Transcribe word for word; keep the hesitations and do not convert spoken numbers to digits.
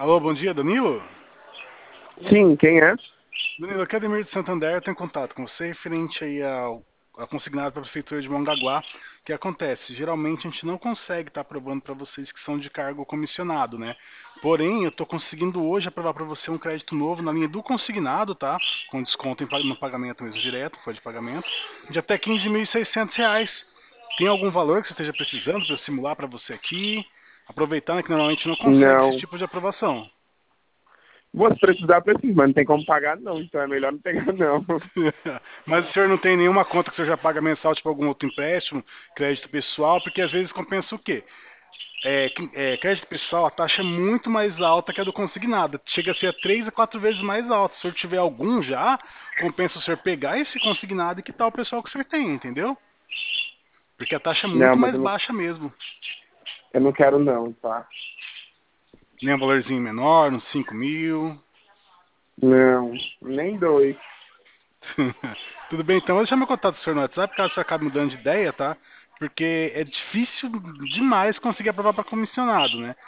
Alô, bom dia, Danilo? Sim, quem é? Danilo, aqui é Ademir de Santander, eu tenho contato com você referente aí ao, ao consignado para a Prefeitura de Mongaguá. O que acontece? Geralmente a gente não consegue estar aprovando para vocês que são de cargo comissionado, né? Porém, eu estou conseguindo hoje aprovar para você um crédito novo na linha do consignado, tá? Com desconto em pag- no pagamento mesmo direto, folha de pagamento, de até quinze mil e seiscentos reais. Tem algum valor que você esteja precisando para eu simular para você aqui? Aproveitando que normalmente não consegue esse Não. tipo de aprovação. Vou se precisar, preciso, mas não tem como pagar não, então é melhor não pegar não. Mas o senhor não tem nenhuma conta que o senhor já paga mensal, tipo algum outro empréstimo, crédito pessoal, porque às vezes compensa o quê? É, que- é, crédito pessoal, a taxa é muito mais alta que a do consignado. Chega a ser três a quatro vezes mais alta. Se o senhor tiver algum já, compensa o senhor pegar esse consignado e quitar o pessoal que o senhor tem, entendeu? Porque a taxa é Não, muito mas mais eu não, baixa mesmo. eu não quero não, tá? Nem um valorzinho menor, uns cinco mil. Não, nem dois. Tudo bem, então. Vou deixar meu contato do senhor no WhatsApp, caso você acabe mudando de ideia, tá? Porque é difícil demais conseguir aprovar para comissionado, né?